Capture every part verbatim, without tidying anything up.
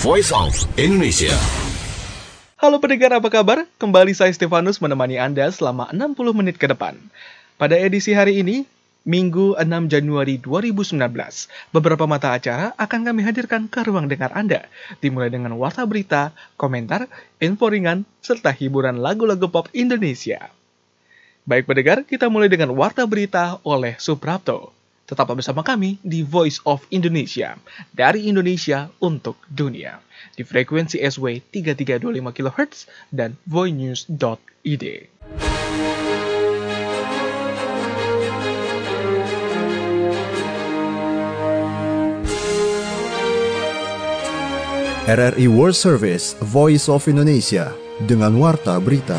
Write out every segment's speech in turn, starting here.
Voice of Indonesia. Halo pendengar, apa kabar? Kembali saya Stefanus menemani Anda selama enam puluh menit ke depan. Pada edisi hari ini, Minggu enam Januari dua ribu sembilan belas, beberapa mata acara akan kami hadirkan ke ruang dengar Anda, dimulai dengan warta berita, komentar, info ringan, serta hiburan lagu-lagu pop Indonesia. Baik pendengar, kita mulai dengan warta berita oleh Suprapto. Tetaplah bersama kami di Voice of Indonesia, dari Indonesia untuk dunia, di frekuensi S W tiga tiga dua lima kilohertz dan voinews dot i d. R R I World Service Voice of Indonesia dengan warta berita.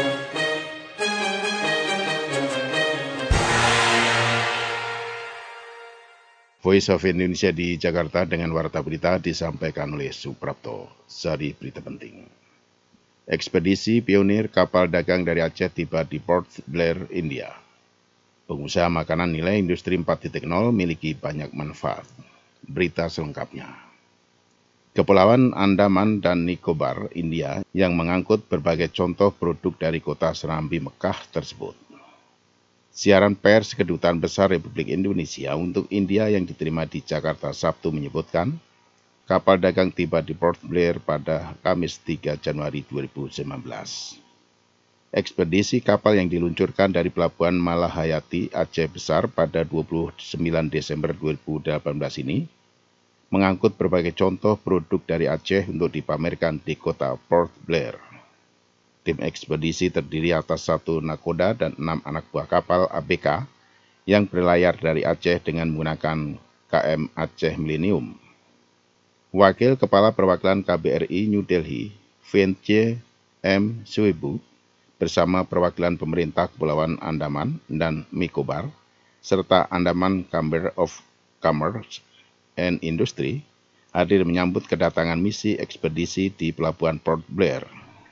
Voice of Indonesia di Jakarta dengan warta berita disampaikan oleh Suprapto. Sari berita penting. Ekspedisi pionir kapal dagang dari Aceh tiba di Port Blair, India. Pengusaha makanan nilai industri empat titik nol miliki banyak manfaat. Berita selengkapnya. Kepulauan Andaman dan Nicobar, India, yang mengangkut berbagai contoh produk dari kota Serambi Mekah tersebut. Siaran pers Kedutaan Besar Republik Indonesia untuk India yang diterima di Jakarta Sabtu menyebutkan, kapal dagang tiba di Port Blair pada Kamis tiga Januari dua ribu sembilan belas. Ekspedisi kapal yang diluncurkan dari Pelabuhan Malahayati, Aceh Besar pada dua puluh sembilan Desember dua ribu delapan belas ini, mengangkut berbagai contoh produk dari Aceh untuk dipamerkan di kota Port Blair. Tim ekspedisi terdiri atas satu nakoda dan enam anak buah kapal A B K yang berlayar dari Aceh dengan menggunakan K M Aceh Millennium. Wakil Kepala Perwakilan K B R I New Delhi, Vientier M. Suebu, bersama perwakilan pemerintah Kepulauan Andaman dan Nicobar, serta Andaman Chamber of Commerce and Industry, hadir menyambut kedatangan misi ekspedisi di Pelabuhan Port Blair.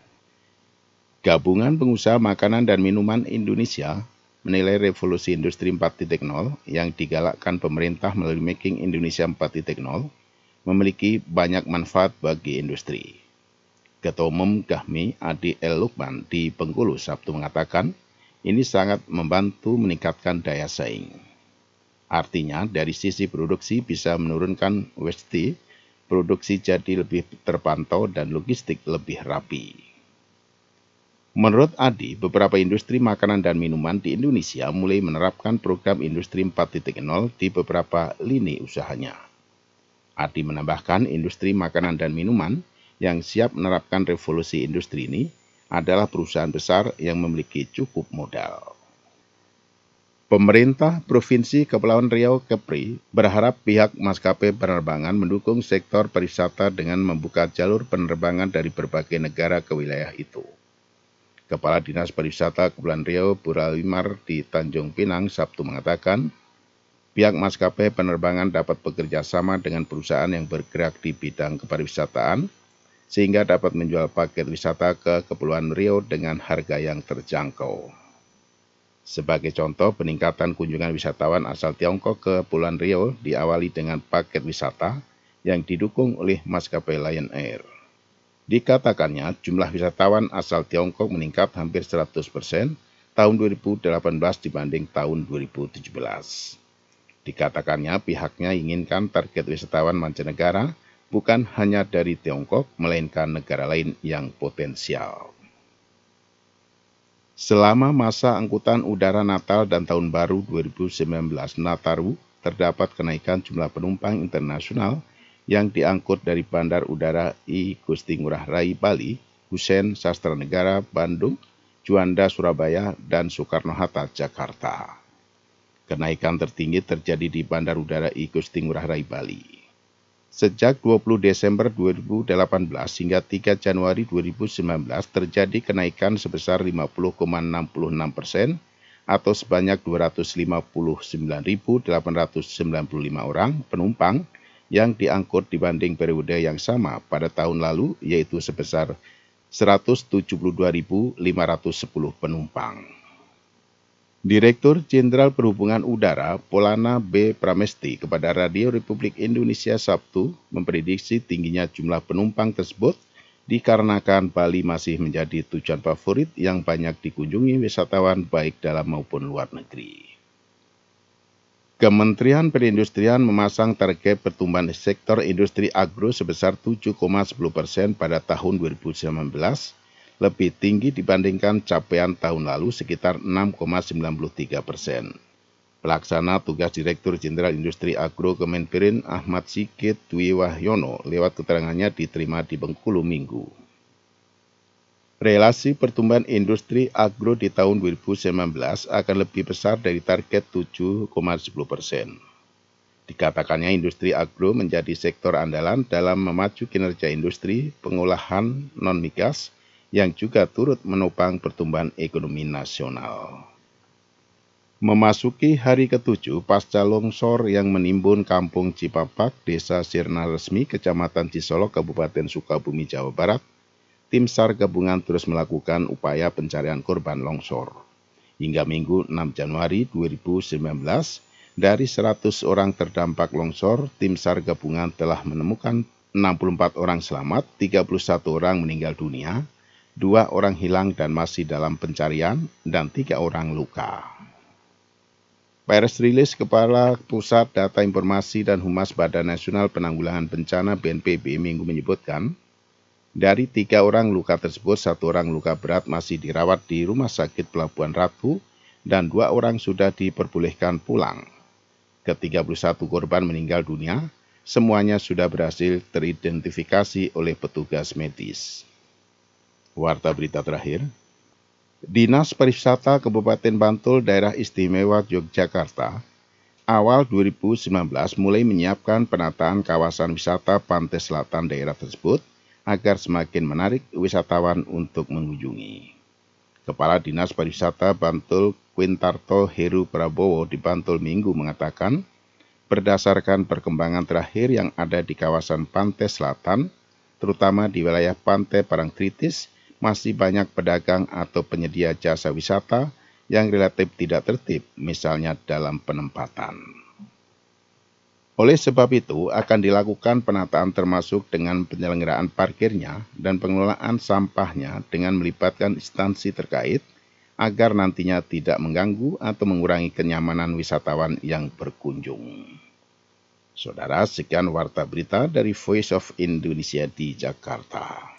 Gabungan Pengusaha Makanan dan Minuman Indonesia menilai revolusi industri empat titik nol yang digalakkan pemerintah melalui Making Indonesia empat titik nol memiliki banyak manfaat bagi industri. Ketua Umum Gahmi Adi L. Lukman di Bengkulu Sabtu mengatakan, ini sangat membantu meningkatkan daya saing. Artinya dari sisi produksi bisa menurunkan waste, produksi jadi lebih terpantau dan logistik lebih rapi. Menurut Adi, beberapa industri makanan dan minuman di Indonesia mulai menerapkan program industri empat titik nol di beberapa lini usahanya. Adi menambahkan industri makanan dan minuman yang siap menerapkan revolusi industri ini adalah perusahaan besar yang memiliki cukup modal. Pemerintah Provinsi Kepulauan Riau Kepri berharap pihak maskapai penerbangan mendukung sektor pariwisata dengan membuka jalur penerbangan dari berbagai negara ke wilayah itu. Kepala Dinas Pariwisata Kepulauan Riau Purwimar di Tanjung Pinang Sabtu mengatakan, pihak maskapai penerbangan dapat bekerja sama dengan perusahaan yang bergerak di bidang kepariwisataan, sehingga dapat menjual paket wisata ke Kepulauan Riau dengan harga yang terjangkau. Sebagai contoh, peningkatan kunjungan wisatawan asal Tiongkok ke Kepulauan Riau diawali dengan paket wisata yang didukung oleh maskapai Lion Air. Dikatakannya, jumlah wisatawan asal Tiongkok meningkat hampir seratus persen tahun dua ribu delapan belas dibanding tahun dua ribu tujuh belas. Dikatakannya, pihaknya inginkan target wisatawan mancanegara bukan hanya dari Tiongkok, melainkan negara lain yang potensial. Selama masa angkutan udara Natal dan Tahun Baru dua ribu sembilan belas Nataru, terdapat kenaikan jumlah penumpang internasional yang diangkut dari Bandar Udara I Gusti Ngurah Rai Bali, Hussein Sastranegara Bandung, Juanda Surabaya, dan Soekarno-Hatta Jakarta. Kenaikan tertinggi terjadi di Bandar Udara I Gusti Ngurah Rai Bali. Sejak dua puluh Desember dua ribu delapan belas hingga tiga Januari dua ribu sembilan belas terjadi kenaikan sebesar lima puluh koma enam enam persen atau sebanyak dua ratus lima puluh sembilan ribu delapan ratus sembilan puluh lima orang penumpang yang diangkut dibanding periode yang sama pada tahun lalu, yaitu sebesar seratus tujuh puluh dua ribu lima ratus sepuluh penumpang. Direktur Jenderal Perhubungan Udara Polana B. Pramesti kepada Radio Republik Indonesia Sabtu memprediksi tingginya jumlah penumpang tersebut dikarenakan Bali masih menjadi tujuan favorit yang banyak dikunjungi wisatawan baik dalam maupun luar negeri. Kementerian Perindustrian memasang target pertumbuhan sektor industri agro sebesar tujuh koma sepuluh persen pada tahun dua ribu sembilan belas, lebih tinggi dibandingkan capaian tahun lalu sekitar enam koma sembilan tiga persen. Pelaksana tugas Direktur Jenderal Industri Agro Kemenperin Ahmad Sigit Dwi Wahyono lewat keterangannya diterima di Bengkulu Minggu. Relasi pertumbuhan industri agro di tahun dua ribu sembilan belas akan lebih besar dari target tujuh koma sepuluh persen. Dikatakannya industri agro menjadi sektor andalan dalam memacu kinerja industri pengolahan non-migas yang juga turut menopang pertumbuhan ekonomi nasional. Memasuki hari ketujuh pasca longsor yang menimbun Kampung Cipapak, Desa Sirna Resmi, Kecamatan Cisolok, Kabupaten Sukabumi, Jawa Barat, tim SAR gabungan terus melakukan upaya pencarian korban longsor. Hingga Minggu enam Januari dua ribu sembilan belas, dari seratus orang terdampak longsor, tim SAR gabungan telah menemukan enam puluh empat orang selamat, tiga puluh satu orang meninggal dunia, dua orang hilang dan masih dalam pencarian, dan tiga orang luka. Press rilis Kepala Pusat Data Informasi dan Humas Badan Nasional Penanggulangan Bencana B N P B Minggu menyebutkan, dari tiga orang luka tersebut, satu orang luka berat masih dirawat di Rumah Sakit Pelabuhan Ratu dan dua orang sudah diperbolehkan pulang. ke tiga puluh satu korban meninggal dunia, semuanya sudah berhasil teridentifikasi oleh petugas medis. Warta berita terakhir. Dinas Pariwisata Kabupaten Bantul Daerah Istimewa Yogyakarta awal dua ribu sembilan belas mulai menyiapkan penataan kawasan wisata pantai selatan daerah tersebut agar semakin menarik wisatawan untuk mengunjungi. Kepala Dinas Pariwisata Bantul Quintarto Heru Prabowo di Bantul Minggu mengatakan, berdasarkan perkembangan terakhir yang ada di kawasan pantai selatan, terutama di wilayah Pantai Parangtritis, masih banyak pedagang atau penyedia jasa wisata yang relatif tidak tertib, misalnya dalam penempatan. Oleh sebab itu, akan dilakukan penataan termasuk dengan penyelenggaraan parkirnya dan pengelolaan sampahnya dengan melibatkan instansi terkait agar nantinya tidak mengganggu atau mengurangi kenyamanan wisatawan yang berkunjung. Saudara, sekian warta berita dari Voice of Indonesia di Jakarta.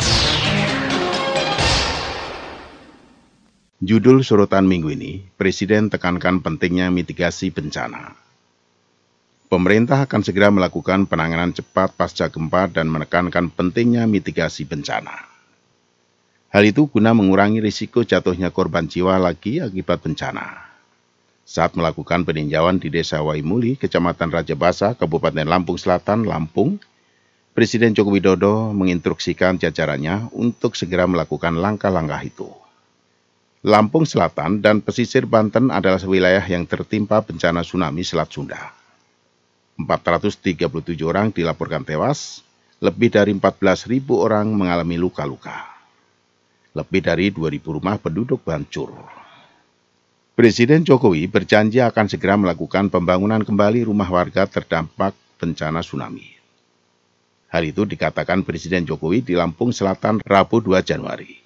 Judul sorotan minggu ini, Presiden tekankan pentingnya mitigasi bencana. Pemerintah akan segera melakukan penanganan cepat pasca gempa dan menekankan pentingnya mitigasi bencana. Hal itu guna mengurangi risiko jatuhnya korban jiwa lagi akibat bencana. Saat melakukan peninjauan di Desa Waimuli, Kecamatan Raja Basa, Kabupaten Lampung Selatan, Lampung, Presiden Joko Widodo menginstruksikan jajarannya untuk segera melakukan langkah-langkah itu. Lampung Selatan dan pesisir Banten adalah wilayah yang tertimpa bencana tsunami Selat Sunda. empat ratus tiga puluh tujuh orang dilaporkan tewas, lebih dari empat belas ribu orang mengalami luka-luka. Lebih dari dua ribu rumah penduduk hancur. Presiden Jokowi berjanji akan segera melakukan pembangunan kembali rumah warga terdampak bencana tsunami. Hal itu dikatakan Presiden Jokowi di Lampung Selatan Rabu dua Januari.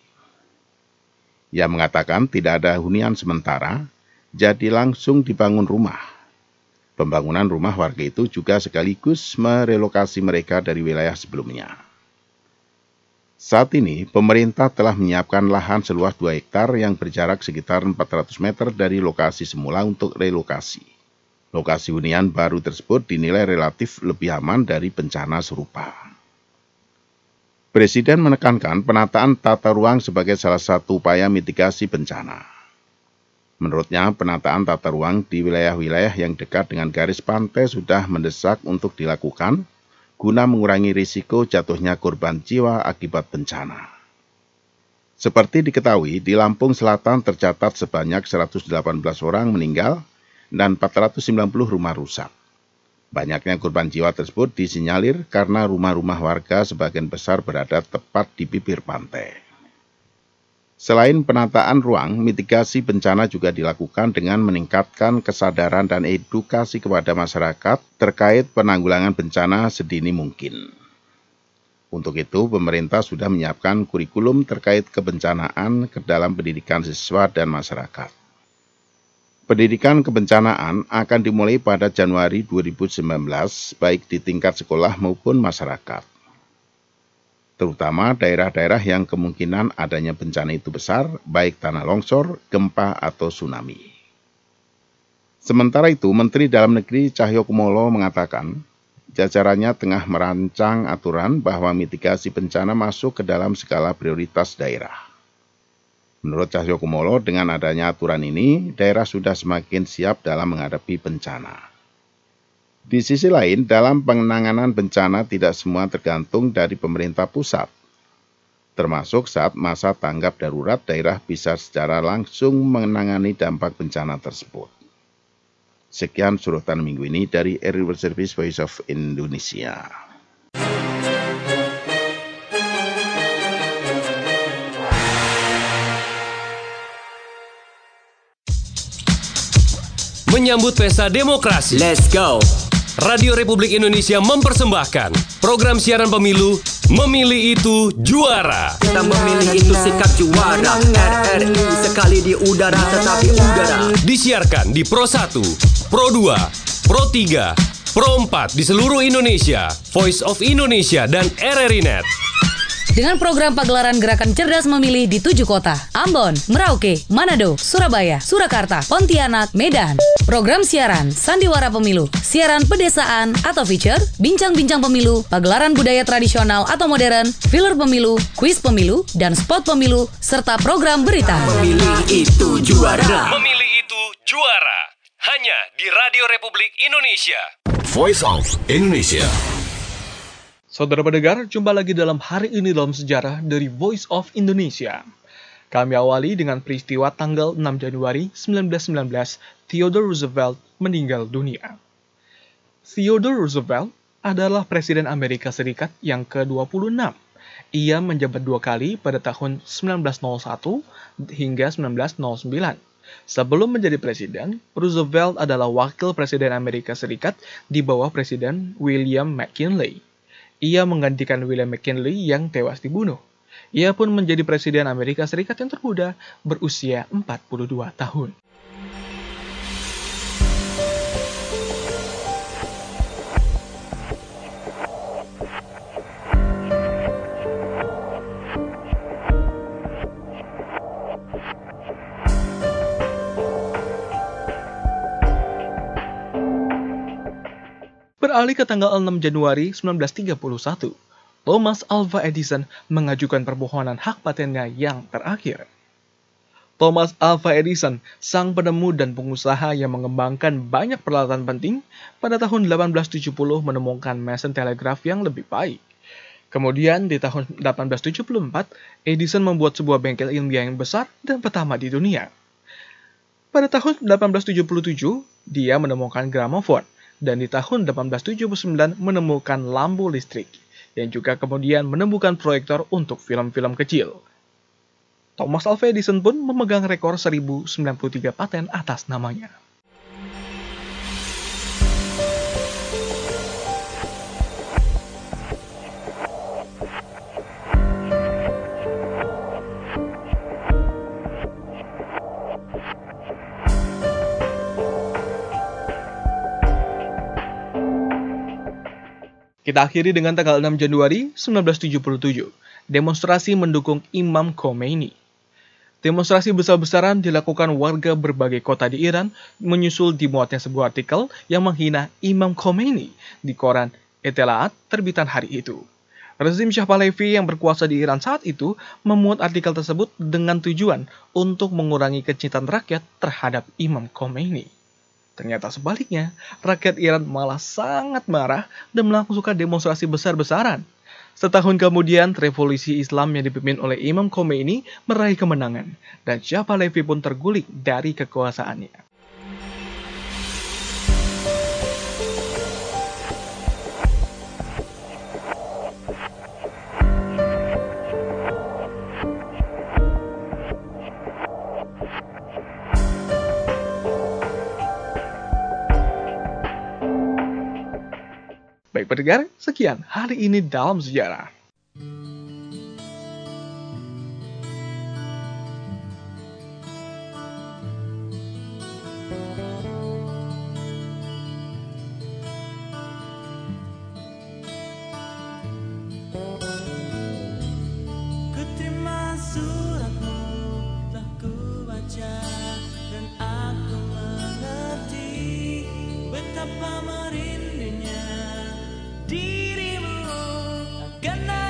Ia mengatakan tidak ada hunian sementara, jadi langsung dibangun rumah. Pembangunan rumah warga itu juga sekaligus merelokasi mereka dari wilayah sebelumnya. Saat ini, pemerintah telah menyiapkan lahan seluas dua hektar yang berjarak sekitar empat ratus meter dari lokasi semula untuk relokasi. Lokasi hunian baru tersebut dinilai relatif lebih aman dari bencana serupa. Presiden menekankan penataan tata ruang sebagai salah satu upaya mitigasi bencana. Menurutnya, penataan tata ruang di wilayah-wilayah yang dekat dengan garis pantai sudah mendesak untuk dilakukan guna mengurangi risiko jatuhnya korban jiwa akibat bencana. Seperti diketahui, di Lampung Selatan tercatat sebanyak seratus delapan belas orang meninggal dan empat ratus sembilan puluh rumah rusak. Banyaknya korban jiwa tersebut disinyalir karena rumah-rumah warga sebagian besar berada tepat di bibir pantai. Selain penataan ruang, mitigasi bencana juga dilakukan dengan meningkatkan kesadaran dan edukasi kepada masyarakat terkait penanggulangan bencana sedini mungkin. Untuk itu, pemerintah sudah menyiapkan kurikulum terkait kebencanaan ke dalam pendidikan siswa dan masyarakat. Pendidikan kebencanaan akan dimulai pada Januari dua ribu sembilan belas, baik di tingkat sekolah maupun masyarakat. Terutama daerah-daerah yang kemungkinan adanya bencana itu besar, baik tanah longsor, gempa, atau tsunami. Sementara itu, Menteri Dalam Negeri Cahyokumolo mengatakan, jajarannya tengah merancang aturan bahwa mitigasi bencana masuk ke dalam skala prioritas daerah. Menurut Cahyokumolo, dengan adanya aturan ini, daerah sudah semakin siap dalam menghadapi bencana. Di sisi lain, dalam penanganan bencana tidak semua tergantung dari pemerintah pusat. Termasuk saat masa tanggap darurat, daerah bisa secara langsung menangani dampak bencana tersebut. Sekian sorotan minggu ini dari Eri World Service Voice of Indonesia. Menyambut pesta demokrasi, Let's go! Radio Republik Indonesia mempersembahkan program siaran pemilu Memilih Itu Juara. Kita memilih itu sikap juara. R R I sekali di udara tetapi udara. Disiarkan di Pro satu, Pro dua, Pro tiga, Pro empat di seluruh Indonesia, Voice of Indonesia, dan R R I Net. Dengan program pagelaran Gerakan Cerdas Memilih di tujuh kota, Ambon, Merauke, Manado, Surabaya, Surakarta, Pontianak, Medan. Program siaran Sandiwara Pemilu, siaran pedesaan atau feature, bincang-bincang pemilu, pagelaran budaya tradisional atau modern, filler pemilu, kuis pemilu, dan spot pemilu, serta program berita. Memilih itu juara. Memilih Itu Juara. Hanya di Radio Republik Indonesia. Voice of Indonesia. Saudara pendengar, jumpa lagi dalam Hari Ini Dalam Sejarah dari Voice of Indonesia. Kami awali dengan peristiwa tanggal enam Januari seribu sembilan ratus sembilan belas, Theodore Roosevelt meninggal dunia. Theodore Roosevelt adalah Presiden Amerika Serikat yang ke dua puluh enam. Ia menjabat dua kali pada tahun seribu sembilan ratus satu hingga seribu sembilan ratus sembilan. Sebelum menjadi presiden, Roosevelt adalah wakil Presiden Amerika Serikat di bawah Presiden William McKinley. Ia menggantikan William McKinley yang tewas dibunuh. Ia pun menjadi Presiden Amerika Serikat yang termuda, berusia empat puluh dua tahun. Beralih ke tanggal enam Januari seribu sembilan ratus tiga puluh satu, Thomas Alva Edison mengajukan permohonan hak patennya yang terakhir. Thomas Alva Edison, sang penemu dan pengusaha yang mengembangkan banyak peralatan penting, pada tahun delapan belas tujuh puluh menemukan mesin telegraf yang lebih baik. Kemudian di tahun delapan belas tujuh puluh empat, Edison membuat sebuah bengkel ilmiah yang besar dan pertama di dunia. Pada tahun delapan belas tujuh puluh tujuh, dia menemukan gramofon. Dan di tahun delapan belas tujuh puluh sembilan menemukan lampu listrik, yang juga kemudian menemukan proyektor untuk film-film kecil. Thomas Alva Edison pun memegang rekor seribu sembilan puluh tiga paten atas namanya. Kita akhiri dengan tanggal enam Januari seribu sembilan ratus tujuh puluh tujuh, demonstrasi mendukung Imam Khomeini. Demonstrasi besar-besaran dilakukan warga berbagai kota di Iran menyusul dimuatnya sebuah artikel yang menghina Imam Khomeini di koran Etelaat terbitan hari itu. Rezim Shah Pahlavi yang berkuasa di Iran saat itu memuat artikel tersebut dengan tujuan untuk mengurangi kecintaan rakyat terhadap Imam Khomeini. Ternyata sebaliknya, rakyat Iran malah sangat marah dan melakukan demonstrasi besar-besaran. Setahun kemudian, revolusi Islam yang dipimpin oleh Imam Khomeini meraih kemenangan, dan Shah Pahlavi pun terguling dari kekuasaannya. Baik pendengar, sekian hari ini dalam sejarah. Kuterima suratmu telah kubaca dan aku mengerti betapa merindunya dirimu akan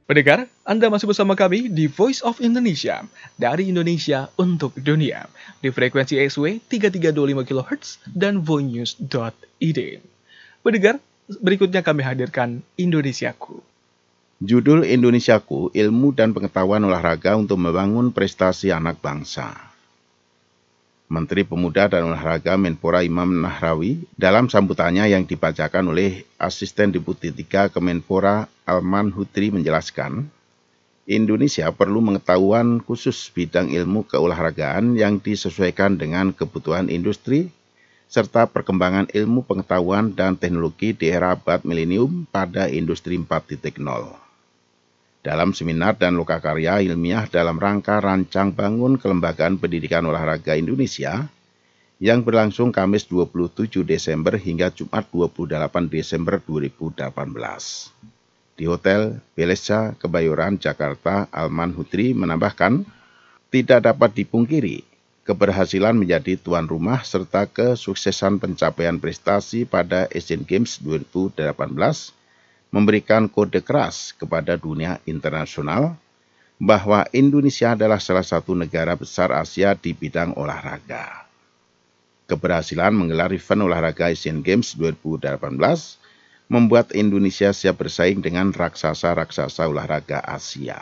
Pendengar, Anda masih bersama kami di Voice of Indonesia, dari Indonesia untuk dunia, di frekuensi S W tiga tiga dua lima kilohertz dan voinews dot i d. Pendengar, berikutnya kami hadirkan Indonesiaku. Judul Indonesiaku, ilmu dan pengetahuan olahraga untuk membangun prestasi anak bangsa. Menteri Pemuda dan Olahraga Menpora Imam Nahrawi dalam sambutannya yang dibacakan oleh Asisten Deputi tiga Kemenpora Alman Hutri menjelaskan, Indonesia perlu pengetahuan khusus bidang ilmu keolahragaan yang disesuaikan dengan kebutuhan industri, serta perkembangan ilmu pengetahuan dan teknologi di era abad milenium pada industri empat titik nol. Dalam seminar dan lokakarya ilmiah dalam rangka rancang bangun Kelembagaan Pendidikan Olahraga Indonesia yang berlangsung Kamis dua puluh tujuh Desember hingga Jumat dua puluh delapan Desember dua ribu delapan belas. Di Hotel Belesa, Kebayoran, Jakarta, Alman Hutri menambahkan, tidak dapat dipungkiri, keberhasilan menjadi tuan rumah serta kesuksesan pencapaian prestasi pada Asian Games dua ribu delapan belas memberikan kode keras kepada dunia internasional bahwa Indonesia adalah salah satu negara besar Asia di bidang olahraga. Keberhasilan menggelar event olahraga Asian Games dua ribu delapan belas membuat Indonesia siap bersaing dengan raksasa-raksasa olahraga Asia.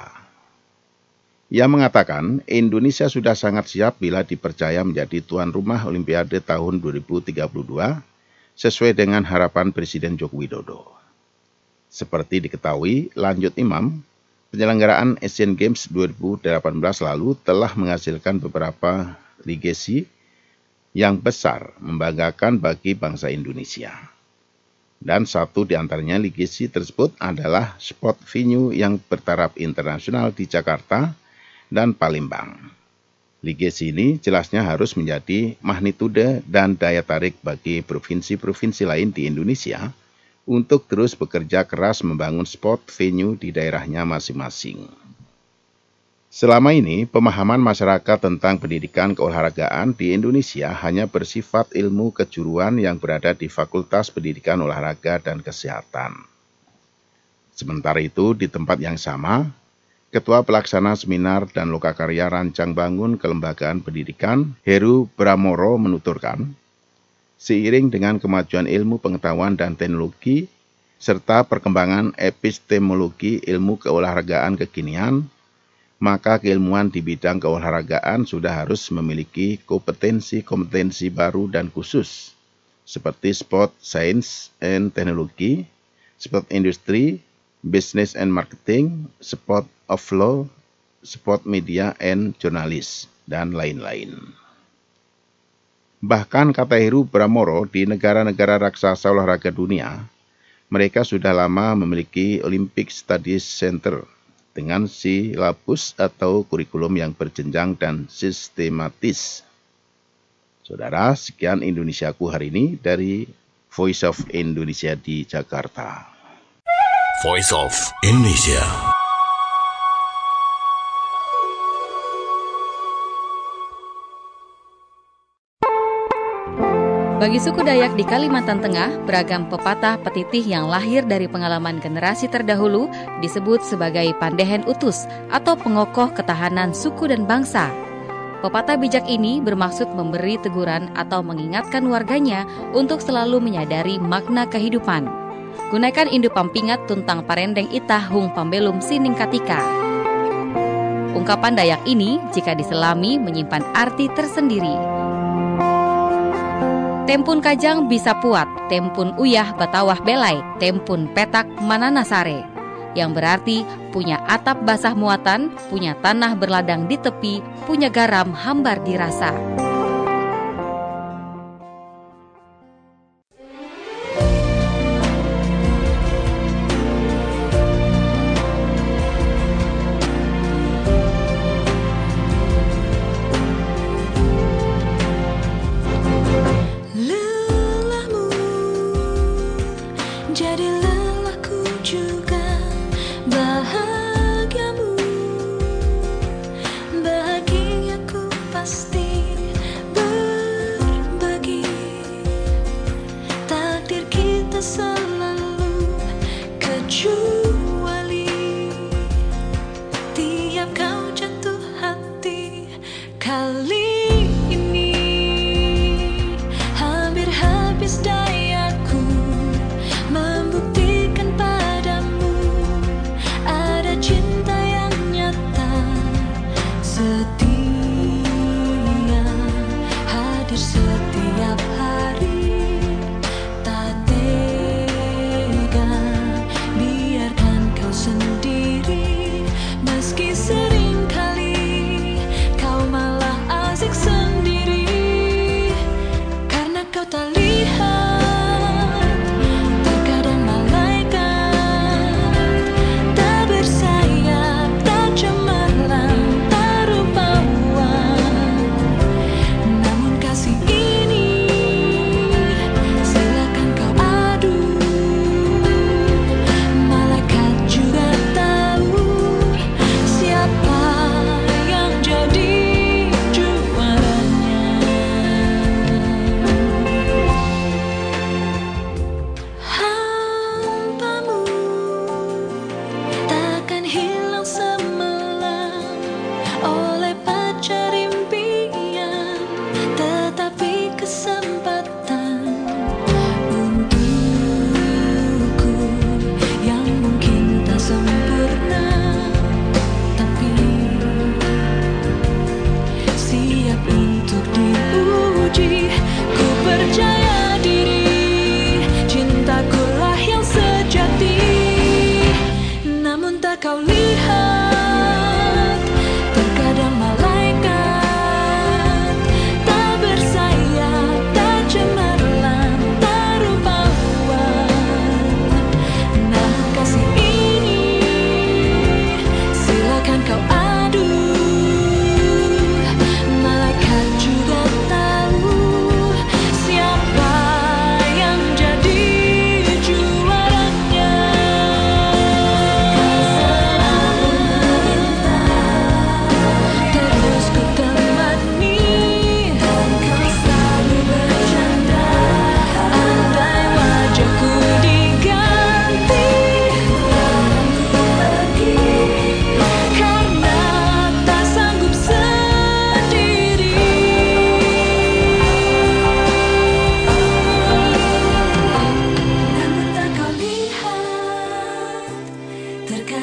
Ia mengatakan, Indonesia sudah sangat siap bila dipercaya menjadi tuan rumah Olimpiade tahun dua ribu tiga puluh dua, sesuai dengan harapan Presiden Joko Widodo. Seperti diketahui, lanjut Imam, penyelenggaraan Asian Games dua ribu delapan belas lalu telah menghasilkan beberapa legasi yang besar membanggakan bagi bangsa Indonesia. Dan satu di antaranya legasi tersebut adalah sport venue yang bertaraf internasional di Jakarta dan Palembang. Legasi ini jelasnya harus menjadi magnitude dan daya tarik bagi provinsi-provinsi lain di Indonesia untuk terus bekerja keras membangun sport venue di daerahnya masing-masing. Selama ini, pemahaman masyarakat tentang pendidikan keolahragaan di Indonesia hanya bersifat ilmu kejuruan yang berada di Fakultas Pendidikan Olahraga dan Kesehatan. Sementara itu, di tempat yang sama, Ketua Pelaksana Seminar dan Lokakarya Rancang Bangun Kelembagaan Pendidikan, Heru Bramoro menuturkan, seiring dengan kemajuan ilmu pengetahuan dan teknologi, serta perkembangan epistemologi ilmu keolahragaan kekinian, maka keilmuan di bidang keolahragaan sudah harus memiliki kompetensi-kompetensi baru dan khusus, seperti sport science and technology, sport industry, business and marketing, sport of law, sport media and journalist, dan lain-lain. Bahkan kata Heru Bramoro, di negara-negara raksasa olahraga dunia, mereka sudah lama memiliki Olympic Studies Center dengan silabus atau kurikulum yang berjenjang dan sistematis. Saudara, sekian Indonesiaku hari ini dari Voice of Indonesia di Jakarta. Voice of Indonesia. Bagi suku Dayak di Kalimantan Tengah, beragam pepatah petitih yang lahir dari pengalaman generasi terdahulu disebut sebagai pandehen utus atau pengokoh ketahanan suku dan bangsa. Pepatah bijak ini bermaksud memberi teguran atau mengingatkan warganya untuk selalu menyadari makna kehidupan. Gunakan indu pampingat tuntang parendeng itah hung pambelum sining katika. Ungkapan Dayak ini jika diselami menyimpan arti tersendiri. Tempun kajang bisa puat, tempun uyah batawah belai, tempun petak mananasare. Yang berarti punya atap basah muatan, punya tanah berladang di tepi, punya garam hambar dirasa.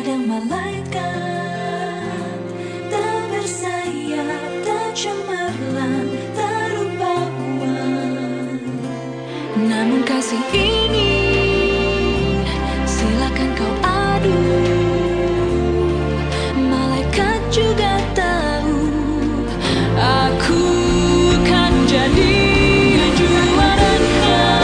kadang malaikat, tak bersayap, tak cemerlang, tak rupawan. Namun kasih ini silakan kau adu, malaikat juga tahu aku kan jadi juaranya.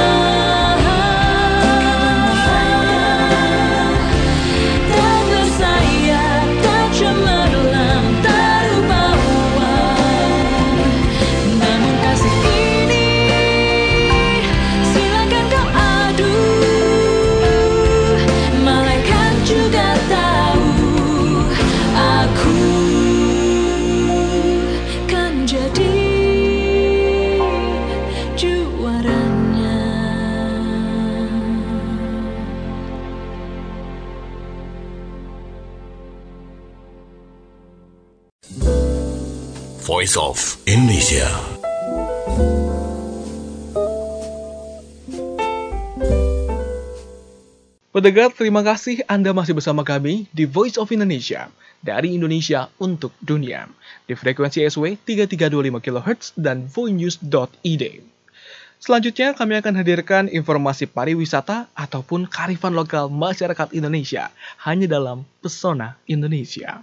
Tak bersayap, tak cemerlang, tak rupawan. Namun kasih ini silakan kau adu, malaikat juga tahu aku kan jadi juaranya. Voice of Indonesia. Pendengar, terima kasih Anda masih bersama kami di Voice of Indonesia, dari Indonesia untuk dunia, di frekuensi S W tiga tiga dua lima kilohertz dan voinews dot i d. Selanjutnya kami akan hadirkan informasi pariwisata ataupun kearifan lokal masyarakat Indonesia, hanya dalam Pesona Indonesia.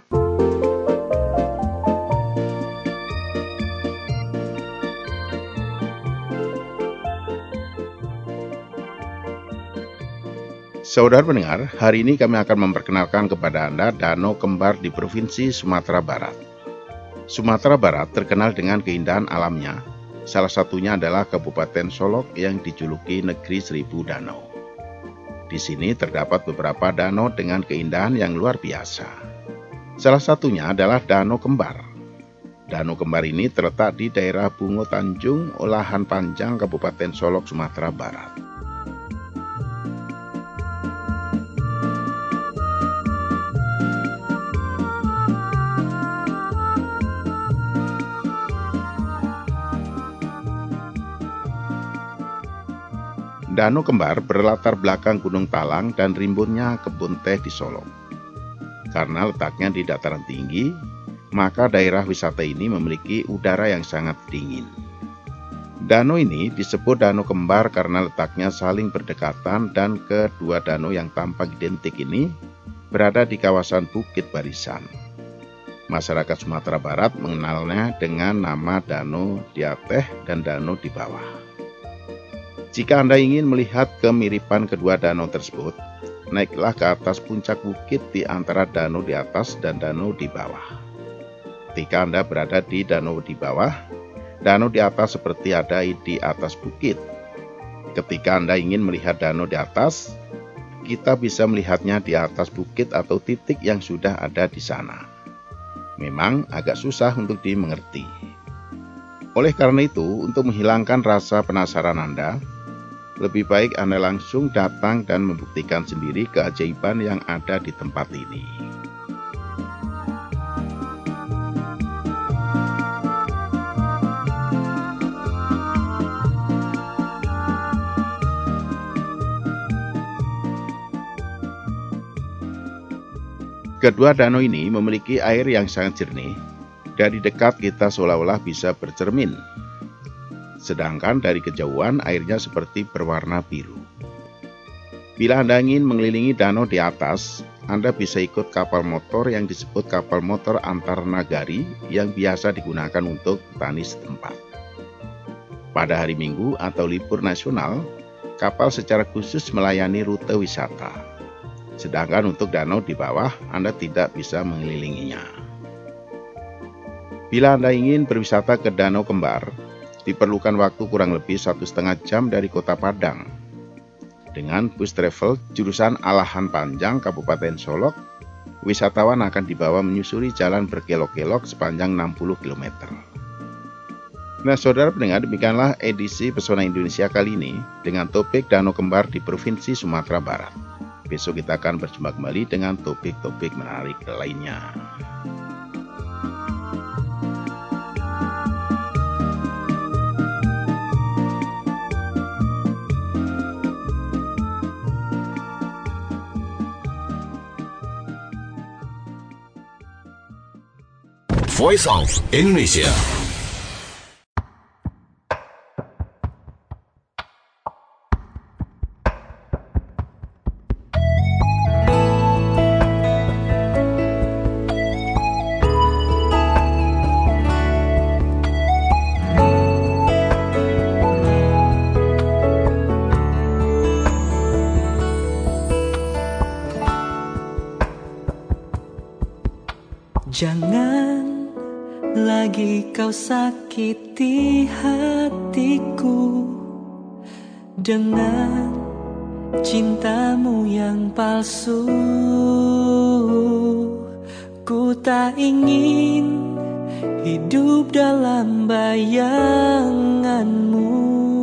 Saudara pendengar, hari ini kami akan memperkenalkan kepada Anda Danau Kembar di Provinsi Sumatera Barat. Sumatera Barat terkenal dengan keindahan alamnya. Salah satunya adalah Kabupaten Solok yang dijuluki Negeri Seribu Danau. Di sini terdapat beberapa danau dengan keindahan yang luar biasa. Salah satunya adalah Danau Kembar. Danau Kembar ini terletak di daerah Bungo Tanjung, Olahan Panjang, Kabupaten Solok, Sumatera Barat. Danau Kembar berlatar belakang Gunung Talang dan rimbunnya kebun teh di Solok. Karena letaknya di dataran tinggi, maka daerah wisata ini memiliki udara yang sangat dingin. Danau ini disebut Danau Kembar karena letaknya saling berdekatan dan kedua danau yang tampak identik ini berada di kawasan Bukit Barisan. Masyarakat Sumatera Barat mengenalnya dengan nama Danau di Atas dan Danau di Bawah. Jika Anda ingin melihat kemiripan kedua danau tersebut, naiklah ke atas puncak bukit di antara danau di atas dan danau di bawah. Ketika Anda berada di danau di bawah, danau di atas seperti ada di atas bukit. Ketika Anda ingin melihat danau di atas, kita bisa melihatnya di atas bukit atau titik yang sudah ada di sana. Memang agak susah untuk dimengerti. Oleh karena itu, untuk menghilangkan rasa penasaran Anda, lebih baik Anda langsung datang dan membuktikan sendiri keajaiban yang ada di tempat ini. Kedua danau ini memiliki air yang sangat jernih. Dari dekat kita seolah-olah bisa bercermin. Sedangkan dari kejauhan airnya seperti berwarna biru. Bila Anda ingin mengelilingi danau di atas, Anda bisa ikut kapal motor yang disebut kapal motor antar nagari yang biasa digunakan untuk petani setempat. Pada hari Minggu atau libur nasional, kapal secara khusus melayani rute wisata. Sedangkan untuk danau di bawah, Anda tidak bisa mengelilinginya. Bila Anda ingin berwisata ke Danau Kembar, diperlukan waktu kurang lebih satu setengah jam dari Kota Padang. Dengan bus travel jurusan Alahan Panjang, Kabupaten Solok, wisatawan akan dibawa menyusuri jalan berkelok-kelok sepanjang enam puluh kilometer. Nah, saudara pendengar, demikianlah edisi Pesona Indonesia kali ini dengan topik Danau Kembar di Provinsi Sumatera Barat. Besok kita akan berjumpa kembali dengan topik-topik menarik lainnya. Voice of Indonesia. Jangan lagi kau sakiti hatiku dengan cintamu yang palsu. Ku tak ingin hidup dalam bayanganmu.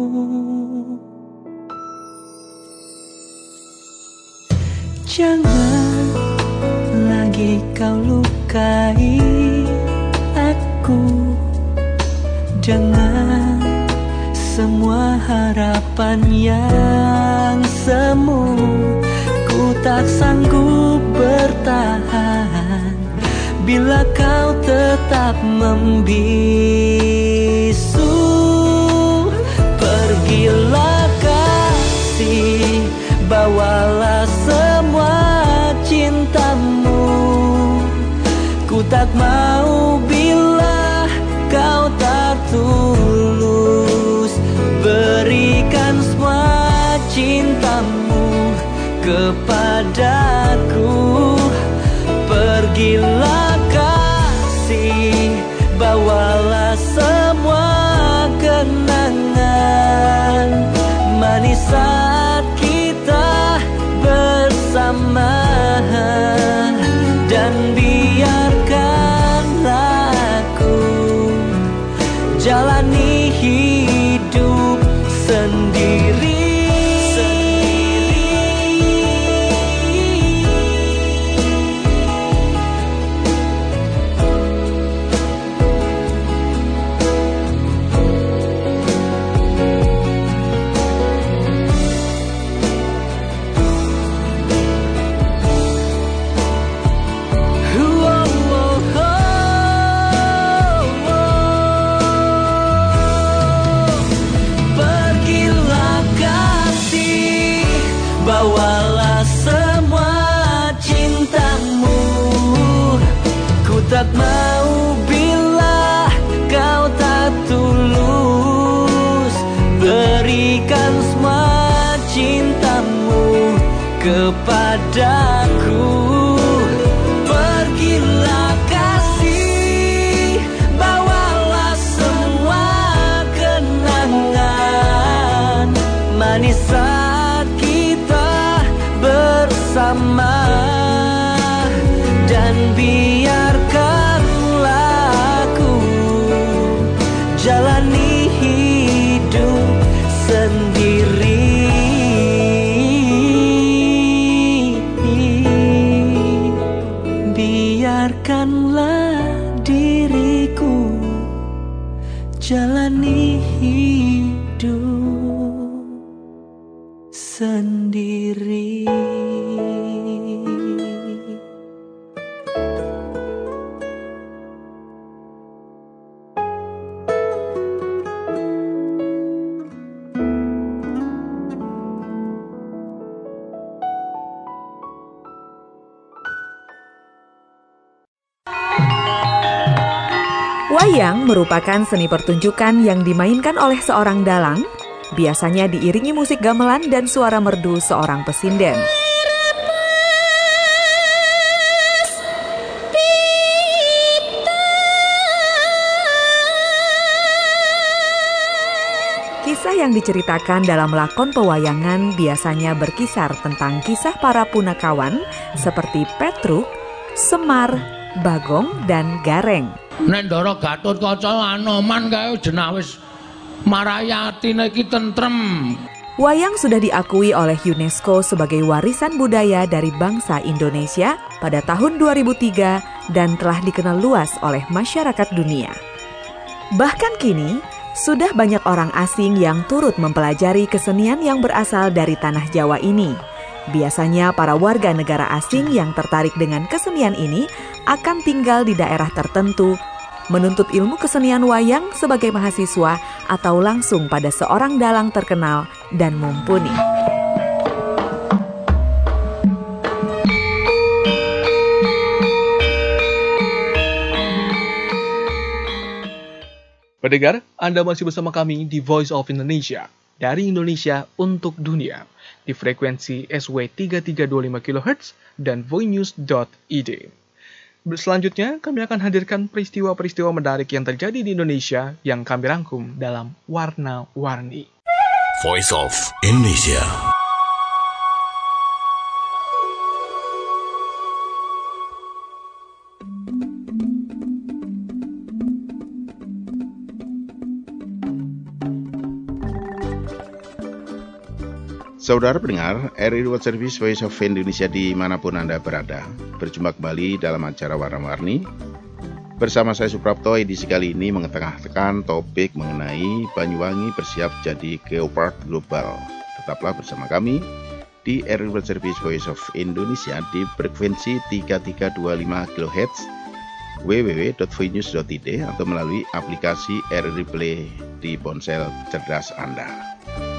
Jangan lagi kau lukai aku dengan semua harapan yang semu. Ku tak sanggup bertahan bila kau tetap membisu. Pergilah kasih, bawalah semua cintamu. Ku tak mau bila kau tak tulus. Berikan semua cintamu kepadaku. Pergilah kasih, bawalah semua kenangan manis saat kita bersama. Dan biarkanlah aku jalani hidup sendiri. Bawalah semua cintamu. Ku tak mau bila kau tak tulus. Berikan semua cintamu kepadaku. Pergilah kasih, bawalah semua kenangan manis saat kita bersama. Dan biarkanlah aku jalani hidup sendiri. Biarkanlah diriku jalani hidup sendiri. Wayang merupakan seni pertunjukan yang dimainkan oleh seorang dalang, biasanya diiringi musik gamelan dan suara merdu seorang pesinden. Kisah yang diceritakan dalam lakon pewayangan biasanya berkisar tentang kisah para punakawan seperti Petruk, Semar, Bagong, dan Gareng. Nek Ndara Gatotkaca Anoman kae jenawis marayatine iki tentrem. Wayang sudah diakui oleh UNESCO sebagai warisan budaya dari bangsa Indonesia pada tahun dua ribu tiga dan telah dikenal luas oleh masyarakat dunia. Bahkan kini, sudah banyak orang asing yang turut mempelajari kesenian yang berasal dari tanah Jawa ini. Biasanya para warga negara asing yang tertarik dengan kesenian ini akan tinggal di daerah tertentu menuntut ilmu kesenian wayang sebagai mahasiswa atau langsung pada seorang dalang terkenal dan mumpuni. Pendengar, Anda masih bersama kami di Voice of Indonesia, dari Indonesia untuk dunia, di frekuensi S W tiga tiga dua lima kilohertz dan voinews dot i d. Selanjutnya, kami akan hadirkan peristiwa-peristiwa menarik yang terjadi di Indonesia yang kami rangkum dalam Warna-Warni. Voice of Indonesia. Saudara pendengar, R I World Service Voice of Indonesia dimanapun Anda berada, berjumpa kembali dalam acara Warna-Warni. Bersama saya Suprapto, edisi kali ini mengetengahkan topik mengenai Banyuwangi bersiap jadi Geopark Global. Tetaplah bersama kami di R I World Service Voice of Indonesia di frekuensi tiga tiga dua lima kilohertz, w w w dot voinews dot i d atau melalui aplikasi R I Play di ponsel cerdas Anda.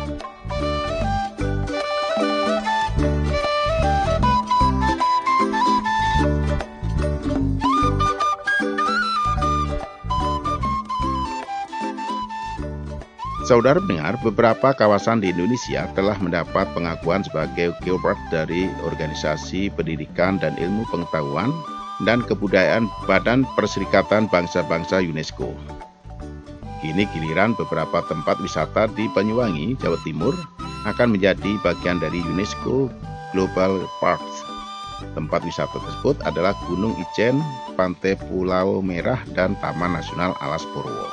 Saudara pendengar, beberapa kawasan di Indonesia telah mendapat pengakuan sebagai Geopark dari Organisasi Pendidikan dan Ilmu Pengetahuan dan Kebudayaan Badan Perserikatan Bangsa-Bangsa UNESCO. Kini giliran beberapa tempat wisata di Banyuwangi, Jawa Timur akan menjadi bagian dari UNESCO Global Parks. Tempat wisata tersebut adalah Gunung Ijen, Pantai Pulau Merah, dan Taman Nasional Alas Purwo.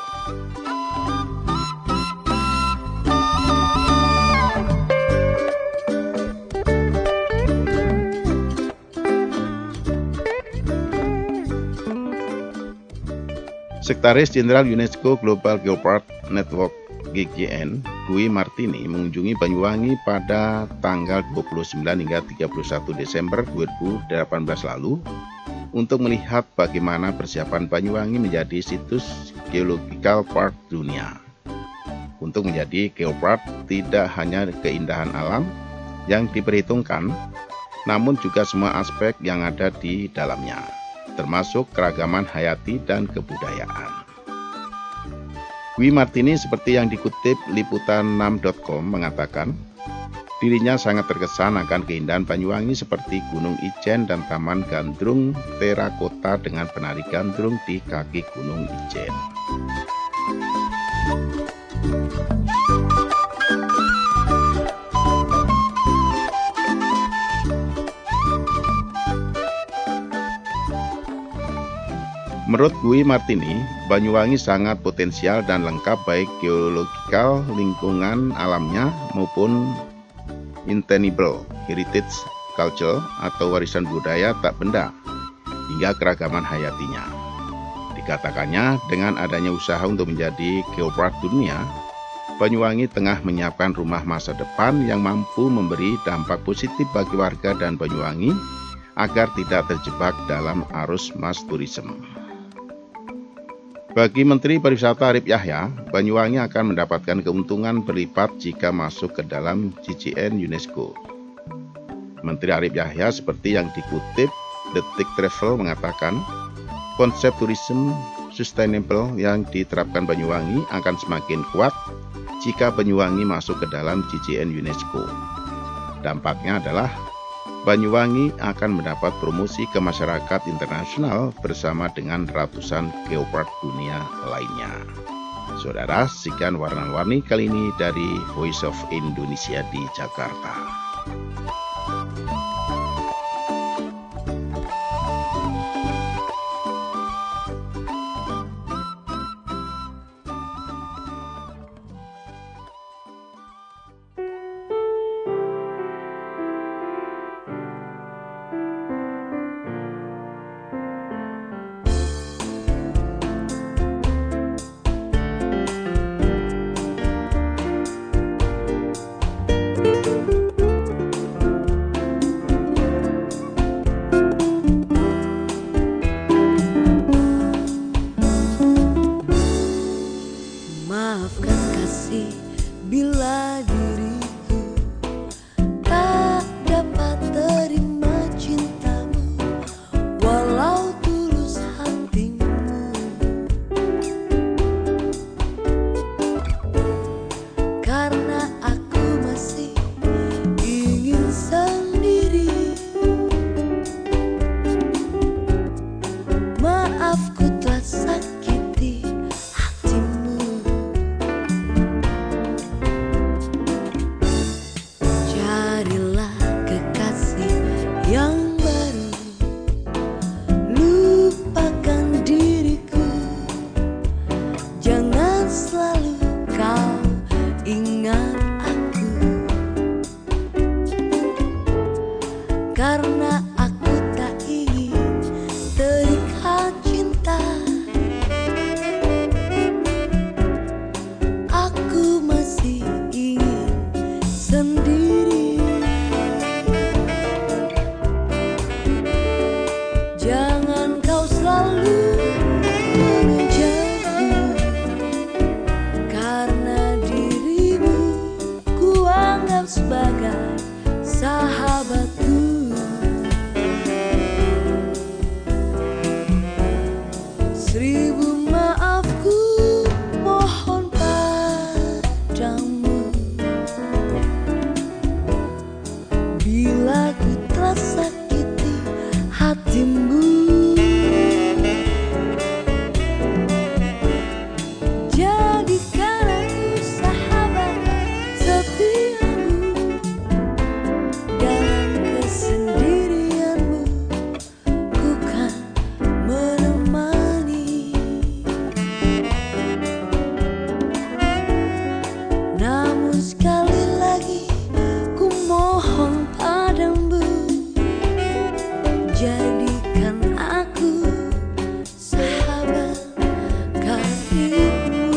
Sekretaris Jenderal UNESCO Global Geopark Network G G N, Guy Martini, mengunjungi Banyuwangi pada tanggal dua puluh sembilan hingga tiga puluh satu Desember dua ribu delapan belas lalu untuk melihat bagaimana persiapan Banyuwangi menjadi situs geological park dunia. Untuk menjadi geopark tidak hanya keindahan alam yang diperhitungkan, namun juga semua aspek yang ada di dalamnya, termasuk keragaman hayati dan kebudayaan. Guy Martini, seperti yang dikutip liputan enam dot com, mengatakan dirinya sangat terkesan akan keindahan Banyuwangi seperti Gunung Ijen dan Taman Gandrung Terakota dengan penari gandrung di kaki Gunung Ijen. Menurut Guy Martini, Banyuwangi sangat potensial dan lengkap baik geologikal, lingkungan alamnya maupun intangible heritage culture atau warisan budaya tak benda hingga keragaman hayatinya. Dikatakannya, dengan adanya usaha untuk menjadi geopark dunia, Banyuwangi tengah menyiapkan rumah masa depan yang mampu memberi dampak positif bagi warga dan Banyuwangi agar tidak terjebak dalam arus mass tourism. Bagi Menteri Pariwisata Arif Yahya, Banyuwangi akan mendapatkan keuntungan berlipat jika masuk ke dalam G G N UNESCO. Menteri Arif Yahya, seperti yang dikutip Detik Travel, mengatakan konsep tourism sustainable yang diterapkan Banyuwangi akan semakin kuat jika Banyuwangi masuk ke dalam G G N UNESCO. Dampaknya adalah Banyuwangi akan mendapat promosi ke masyarakat internasional bersama dengan ratusan geopark dunia lainnya. Saudara, sekian Warna-Warni kali ini dari Voice of Indonesia di Jakarta. yang baru. Lupakan diriku, jangan selalu kau ingat aku, karena aku tak ingin terikat cinta. Aku masih ingin sendiri. Jangan kau selalu mengejarku, karena dirimu ku anggap sebagai sahabatku. Seribu maafku mohon padamu, bila ku telah sakiti hatimu. Jadikan aku sahabat setiamu, dalam kesendirianmu ku kan menemani. Namun sekali lagi ku mohon padamu, jadikan aku sahabat karibmu.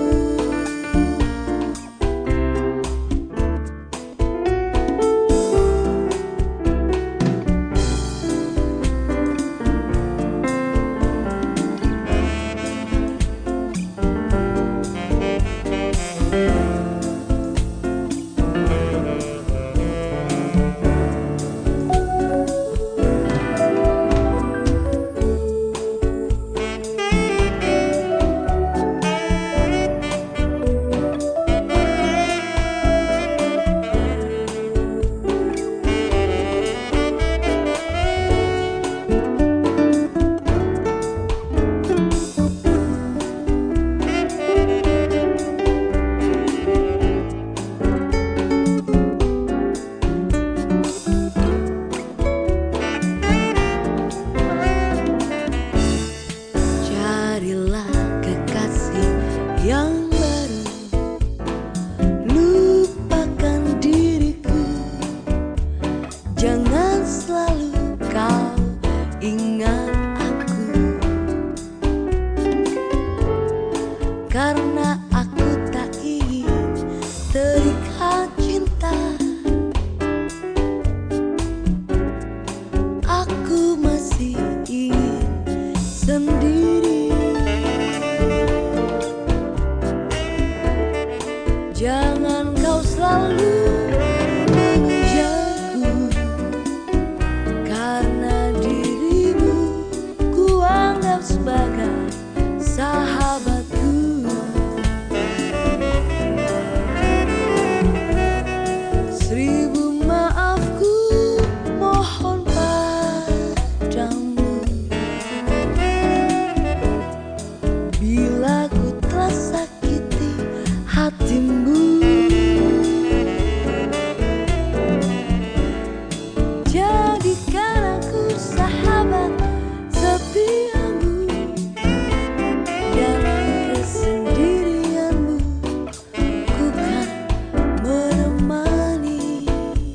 Carilah kekasih yang baru, lupakan diriku, jangan selalu kau ingat aku, karena aku tak ingin terikat cinta. Aku masih ingin sendiri. Jangan kau selalu mengejarku, karena dirimu ku anggap sebagai sahabatku. Seribu maafku mohon padamu, bila ku telah sakiti hatimu. Jadikan aku sahabat setiamu, dalam kesendirianmu ku kan menemani.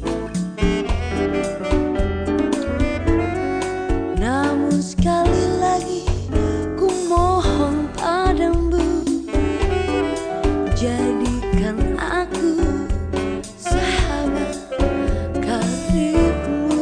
Namun sekali lagi ku mohon padamu, jadikan aku sahabat karibmu.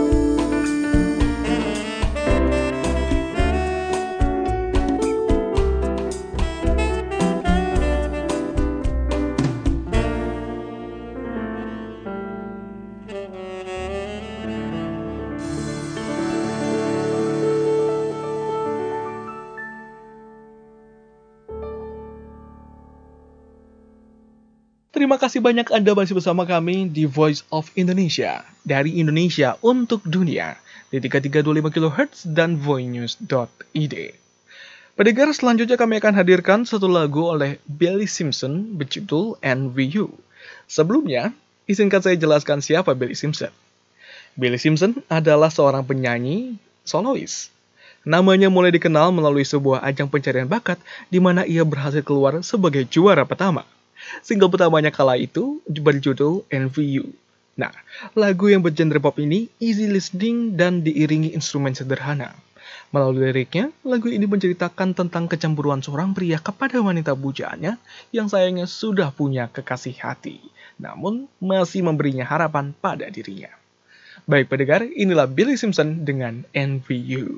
Terima kasih banyak Anda masih bersama kami di Voice of Indonesia, dari Indonesia untuk dunia, di tiga tiga dua lima kilohertz dan voinews dot i d. Pendengar, selanjutnya kami akan hadirkan satu lagu oleh Billy Simpson berjudul Envy You. Sebelumnya, izinkan saya jelaskan siapa Billy Simpson. Billy Simpson adalah seorang penyanyi solois. Namanya mulai dikenal melalui sebuah ajang pencarian bakat di mana ia berhasil keluar sebagai juara pertama. Single pertamanya kala itu berjudul N V U. Nah, lagu yang bergenre pop ini easy listening dan diiringi instrumen sederhana. Melalui liriknya, lagu ini menceritakan tentang kecemburuan seorang pria kepada wanita pujaannya yang sayangnya sudah punya kekasih hati, namun masih memberinya harapan pada dirinya. Baik pendengar, inilah Billy Simpson dengan N V U.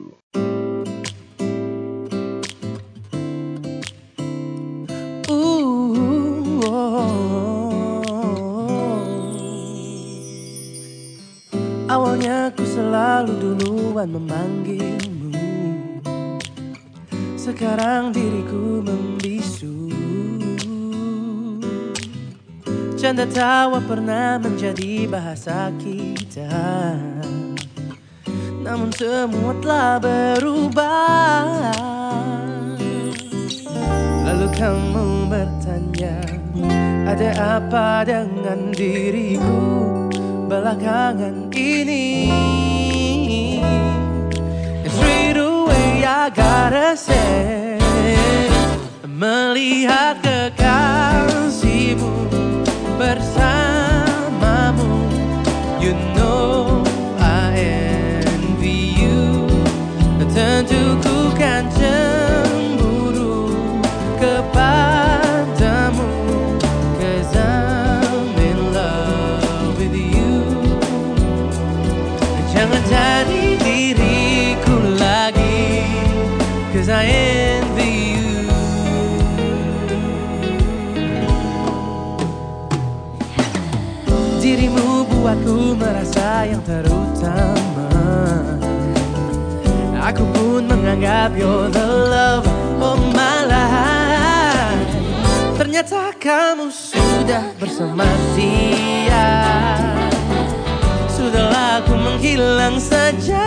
Awalnya ku selalu duluan memanggilmu, sekarang diriku membisu. Canda tawa pernah menjadi bahasa kita, namun semua telah berubah. Lalu kamu bertanya, ada apa dengan diriku belakangan ini? And straight away I gotta say, melihat kekasihmu bersamamu, you know I envy you. Tentu ku kan cemburu kepadamu, 'cause I'm in love with you. Jangan cari diriku lagi, 'cause I envy you. Dirimu buatku merasa yang terutama. Aku pun menganggap you're the love of my life. Ternyata kamu sudah bersama dia. Sudahlah aku menghilang saja.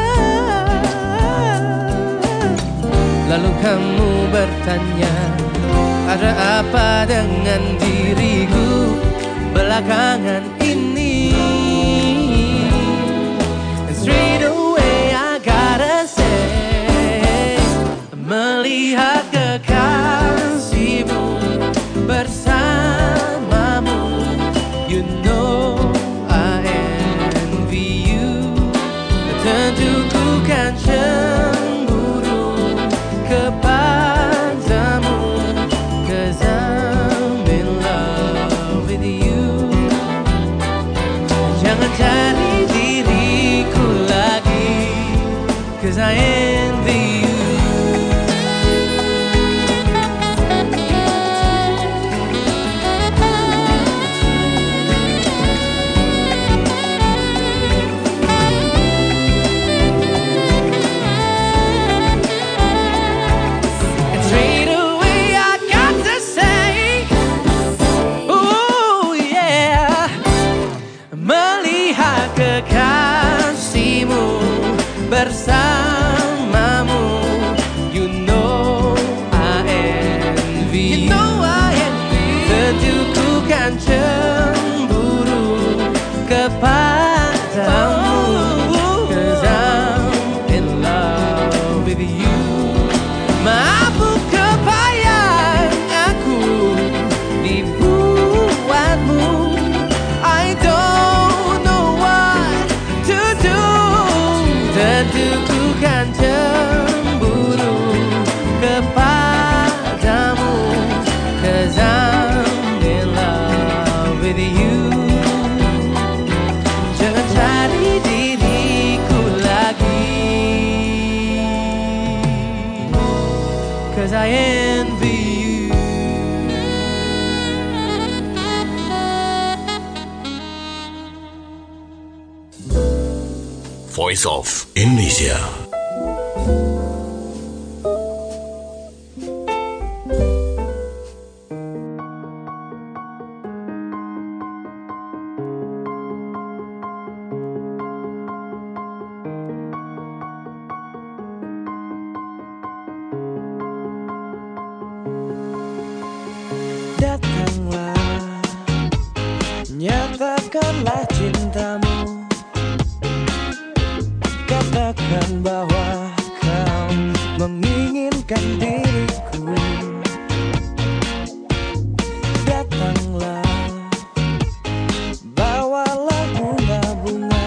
Lalu kamu bertanya, ada apa dengan diriku belakangan ini? And straight away I gotta say, melihat kekasihmu bersamamu, you know I envy you. Tentu ku kan cemburu kepadamu, 'cause I'm in love with you. Jangan cari diriku lagi, 'cause I envy you. Kekasihmu bersamamu, you know I envy you. Tentu ku kan cemburu kepadamu, 'cause I'm in love with you. Maafku kebayang aku dibuatmu. I don't know what to do. Tentu ku kan cemburu kepadamu, 'cause I'm in love with you. Jangan cari diriku lagi, 'cause I envy you. Voice of Indonesia. Datanglah, nyatakanlah cintamu Katakan bahwa kau menginginkan diriku. Datanglah, bawalah bunga-bunga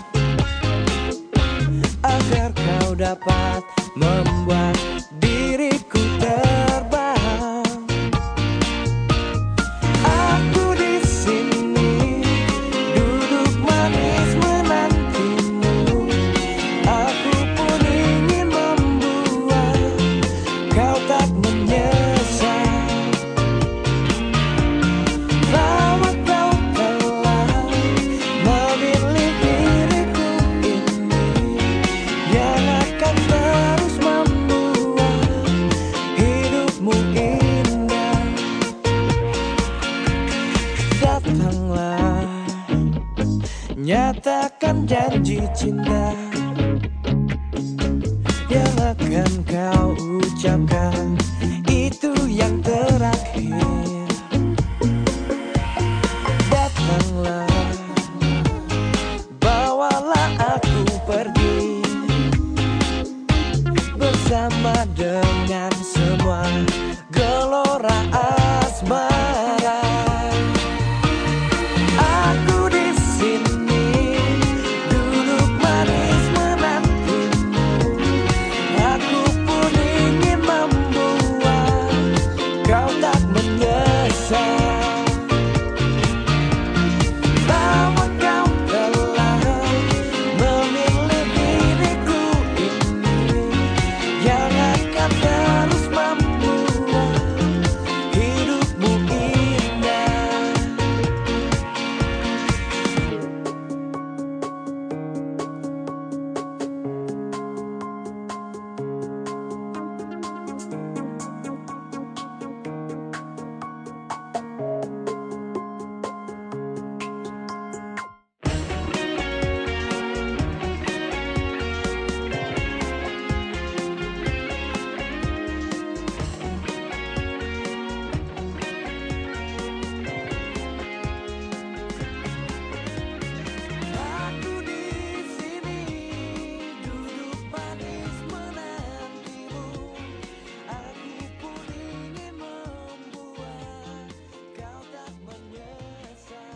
agar kau dapat membuat diriku terbang. Aku di sini duduk manis menantimu. Aku pun ingin membuat kau tak menyesal. Bahwa kau telah memilih diriku ini yang akan terus membuat hidupmu indah. Datanglah, nyatakan janji cinta yang akan kau ucapkan, itu yang terakhir. Datanglah, bawalah aku pergi bersama dengan semua gelora asmara. Aku di sini duduk manis menantimu. Aku pun ingin membuat kau tak menyesal. Bahwa kau telah memilih diriku ini yang akan terus membuat hidupmu indah. Aku di sini duduk manis menantimu. Aku pun ingin membuat kau tak menyesal.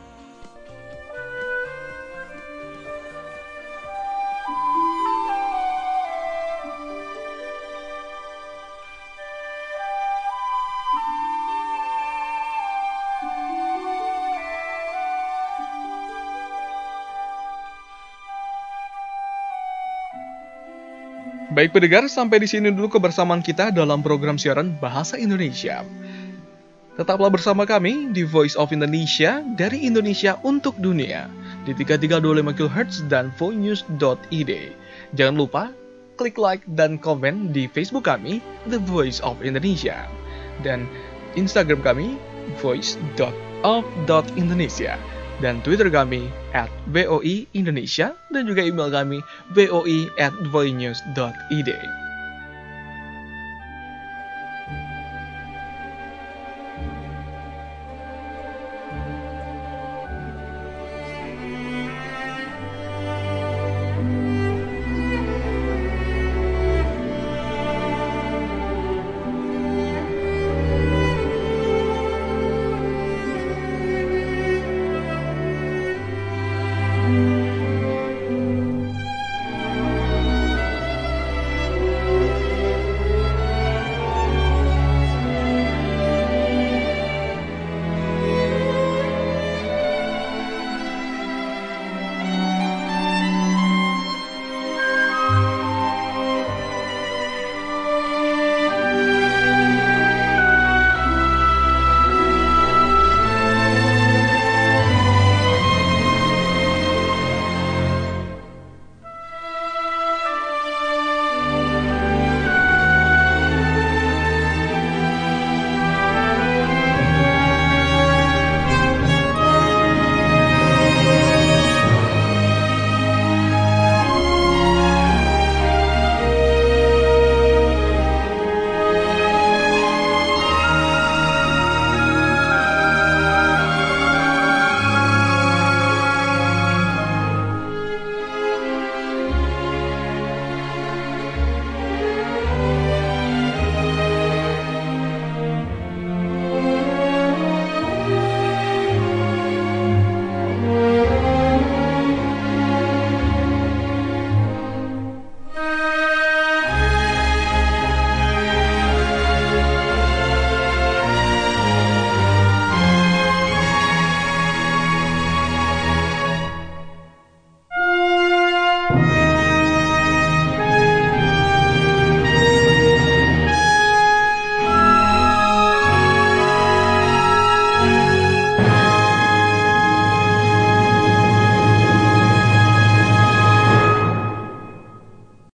Baik pendengar, sampai di sini dulu kebersamaan kita dalam program siaran Bahasa Indonesia. Tetaplah bersama kami di Voice of Indonesia dari Indonesia untuk dunia di tiga tiga dua lima kilohertz dan voinews dot i d. Jangan lupa klik like dan komen di Facebook kami The Voice of Indonesia dan Instagram kami voice dot of dot indonesia dan Twitter kami at voi indonesia dan juga email kami voi at voinews dot i d.